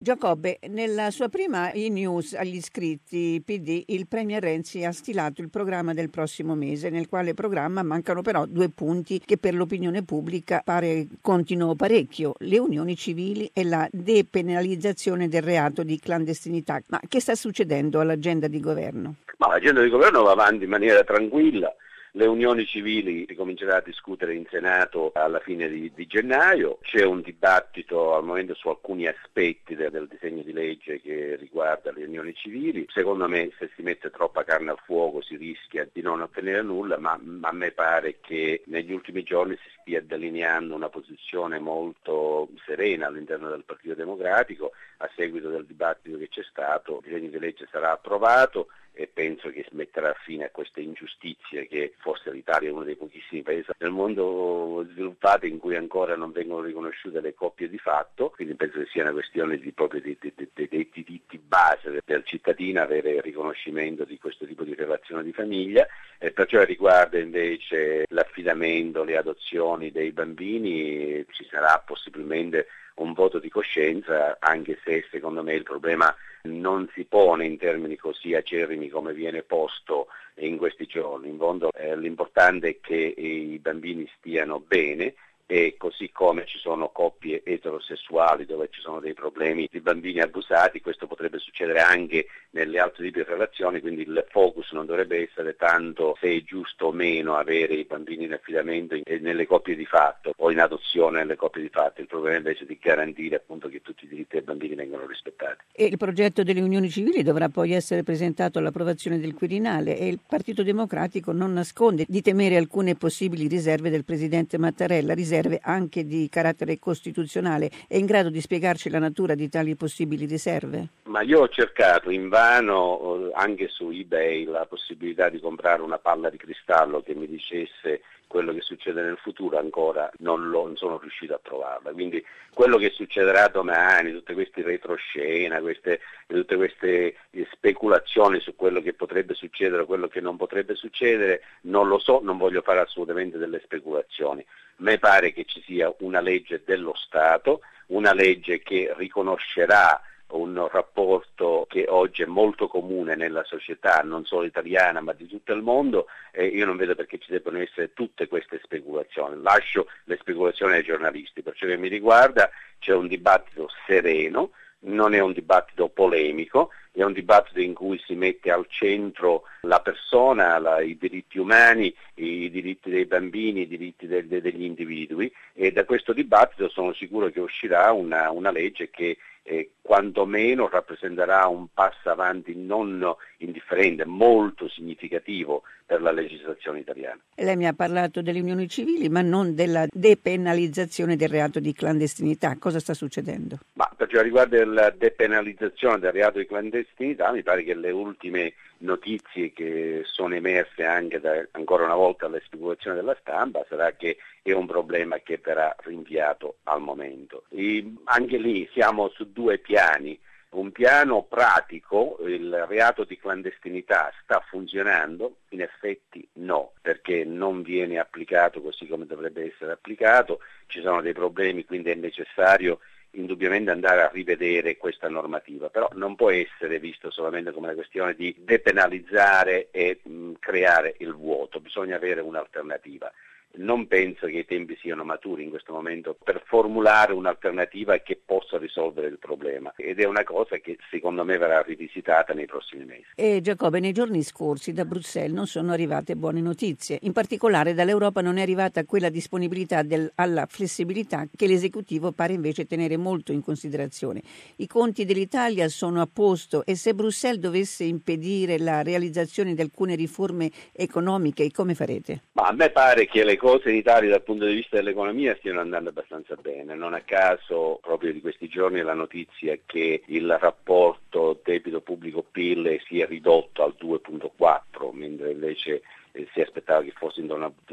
Giacobbe, nella sua prima e-news agli iscritti PD, il Premier Renzi ha stilato il programma del prossimo mese, nel quale programma mancano però 2 punti che per l'opinione pubblica pare contino parecchio: le unioni civili e la depenalizzazione del reato di clandestinità. Ma che sta succedendo all'agenda di governo? Ma l'agenda di governo va avanti in maniera tranquilla. Le unioni civili si comincerà a discutere in Senato alla fine di gennaio, c'è un dibattito al momento su alcuni aspetti del disegno di legge che riguarda le unioni civili. Secondo me, se si mette troppa carne al fuoco si rischia di non ottenere nulla, ma a me pare che negli ultimi giorni si stia delineando una posizione molto serena all'interno del Partito Democratico. A seguito del dibattito che c'è stato, il disegno di legge sarà approvato e penso che si metterà fine a queste ingiustizie che forse l'Italia è uno dei pochissimi paesi nel mondo sviluppato in cui ancora non vengono riconosciute le coppie di fatto, quindi penso che sia una questione proprio dei diritti base del cittadino avere il riconoscimento di questo tipo di relazione di famiglia. E per ciò riguarda invece l'affidamento, le adozioni dei bambini, ci sarà possibilmente un voto di coscienza, anche se secondo me il problema non si pone in termini così acerrimi come viene posto in questi giorni. In fondo l'importante è che i bambini stiano bene, e così come ci sono coppie eterosessuali dove ci sono dei problemi di bambini abusati, questo potrebbe succedere anche nelle altre tipi di relazioni, quindi il focus non dovrebbe essere tanto se è giusto o meno avere i bambini in affidamento nelle coppie di fatto o in adozione nelle coppie di fatto, il problema invece è di garantire appunto che tutti i diritti dei bambini vengano rispettati. E il progetto delle unioni civili dovrà poi essere presentato all'approvazione del Quirinale e il Partito Democratico non nasconde di temere alcune possibili riserve del Presidente Mattarella, riserve anche di carattere costituzionale. È in grado di spiegarci la natura di tali possibili riserve? Ma io ho cercato invano anche su eBay la possibilità di comprare una palla di cristallo che mi dicesse quello che succede nel futuro, ancora non sono riuscito a trovarla. Quindi quello che succederà domani, tutte queste retroscena, tutte queste speculazioni su quello che potrebbe succedere o quello che non potrebbe succedere, non lo so, non voglio fare assolutamente delle speculazioni. A me pare che ci sia una legge dello Stato, una legge che riconoscerà un rapporto che oggi è molto comune nella società, non solo italiana ma di tutto il mondo, e io non vedo perché ci debbano essere tutte queste speculazioni. Lascio le speculazioni ai giornalisti. Per ciò che mi riguarda c'è un dibattito sereno, non è un dibattito polemico, è un dibattito in cui si mette al centro la persona, i diritti umani, i diritti dei bambini, i diritti degli individui, e da questo dibattito sono sicuro che uscirà una legge che quantomeno rappresenterà un passo avanti non indifferente, molto significativo per la legislazione italiana. Lei mi ha parlato delle unioni civili ma non della depenalizzazione del reato di clandestinità. Cosa sta succedendo? Ma per ciò riguarda la depenalizzazione del reato di clandestinità, mi pare che le ultime notizie che sono emerse anche ancora una volta dalle speculazioni della stampa sarà che è un problema che verrà rinviato al momento. Anche lì siamo su 2 piani. Un piano pratico, il reato di clandestinità sta funzionando? In effetti no, perché non viene applicato così come dovrebbe essere applicato, ci sono dei problemi, quindi è necessario indubbiamente andare a rivedere questa normativa, però non può essere visto solamente come una questione di depenalizzare e creare il vuoto, bisogna avere un'alternativa. Non penso che i tempi siano maturi in questo momento per formulare un'alternativa che possa risolvere il problema, ed è una cosa che secondo me verrà rivisitata nei prossimi mesi. E Giacobbe, nei giorni scorsi da Bruxelles non sono arrivate buone notizie, in particolare dall'Europa non è arrivata quella disponibilità alla flessibilità che l'esecutivo pare invece tenere molto in considerazione. I conti dell'Italia sono a posto e se Bruxelles dovesse impedire la realizzazione di alcune riforme economiche, come farete? Ma a me pare che le cose in Italia dal punto di vista dell'economia stiano andando abbastanza bene. Non a caso proprio di questi giorni la notizia che il rapporto debito pubblico-PIL si è ridotto al 2,4, mentre invece si aspettava che fosse intorno al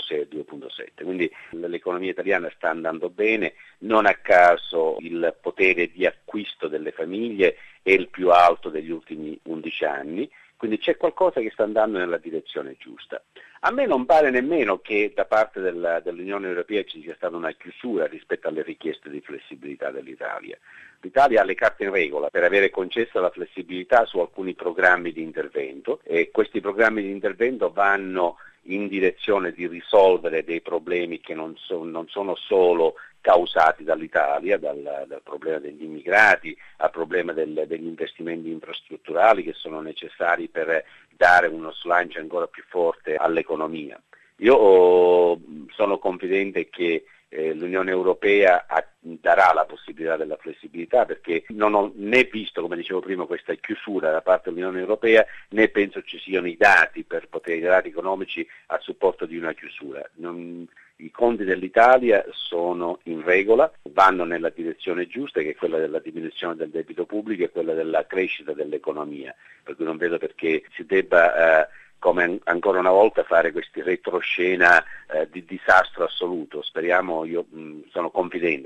2,6-2,7. Quindi l'economia italiana sta andando bene, non a caso il potere di acquisto delle famiglie è il più alto degli ultimi 11 anni. Quindi c'è qualcosa che sta andando nella direzione giusta. A me non pare nemmeno che da parte dell'Unione Europea ci sia stata una chiusura rispetto alle richieste di flessibilità dell'Italia. L'Italia ha le carte in regola per avere concessa la flessibilità su alcuni programmi di intervento e questi programmi di intervento vanno in direzione di risolvere dei problemi che non sono solo causati dall'Italia, dal problema degli immigrati al problema degli investimenti infrastrutturali che sono necessari per dare uno slancio ancora più forte all'economia. Io sono confidente che l'Unione Europea darà la possibilità della flessibilità, perché non ho né visto, come dicevo prima, questa chiusura da parte dell'Unione Europea, né penso ci siano i dati economici a supporto di una chiusura. I conti dell'Italia sono in regola, vanno nella direzione giusta, che è quella della diminuzione del debito pubblico e quella della crescita dell'economia, per cui non vedo perché si debba come ancora una volta fare questi retroscena di disastro assoluto. Speriamo, io sono confidente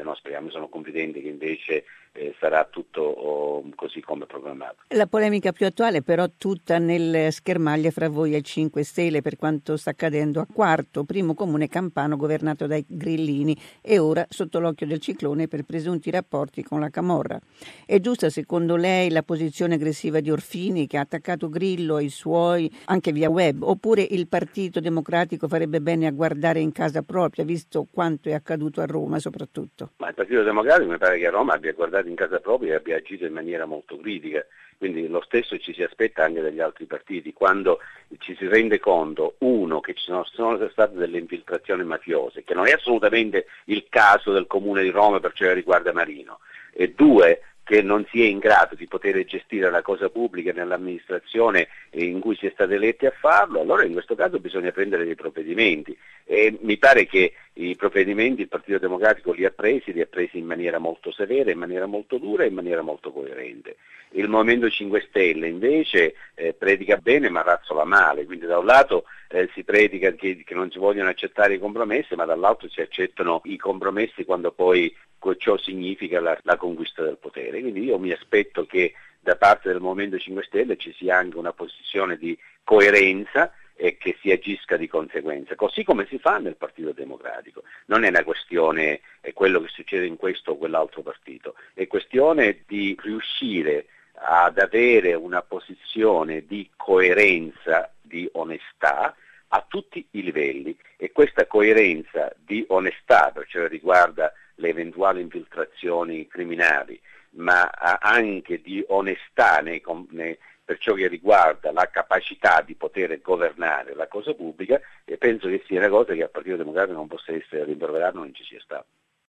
che invece sarà tutto così come programmato. La polemica più attuale però tutta nelle schermaglie fra voi e il 5 Stelle per quanto sta accadendo a Quarto, primo comune campano governato dai grillini e ora sotto l'occhio del ciclone per presunti rapporti con la camorra. È giusta secondo lei la posizione aggressiva di Orfini, che ha attaccato Grillo e i suoi anche via web, oppure il Partito Democratico farebbe bene a guardare in casa propria, visto quanto è accaduto a Roma soprattutto? Ma il Partito Democratico mi pare che a Roma abbia guardato in casa propria e abbia agito in maniera molto critica, quindi lo stesso ci si aspetta anche dagli altri partiti, quando ci si rende conto, uno, che ci sono state delle infiltrazioni mafiose, che non è assolutamente il caso del Comune di Roma per ciò che riguarda Marino, e due, che non si è in grado di poter gestire la cosa pubblica nell'amministrazione in cui si è stati eletti a farlo, allora in questo caso bisogna prendere dei provvedimenti. E mi pare che i provvedimenti il Partito Democratico li ha presi in maniera molto severa, in maniera molto dura e in maniera molto coerente. Il Movimento 5 Stelle invece predica bene ma razzola male, quindi da un lato si predica che non si vogliono accettare i compromessi, ma dall'altro si accettano i compromessi quando poi ciò significa la conquista del potere. Quindi io mi aspetto che da parte del Movimento 5 Stelle ci sia anche una posizione di coerenza e che si agisca di conseguenza, così come si fa nel Partito Democratico. Non è una questione quello che succede in questo o quell'altro partito, è questione di riuscire ad avere una posizione di coerenza, di onestà a tutti i livelli, e questa coerenza di onestà per ciò che riguarda le eventuali infiltrazioni criminali, ma anche di onestà per ciò che riguarda la capacità di poter governare la cosa pubblica, e penso che sia una cosa che al Partito Democratico non possa essere rimproverata, non ci sia stato.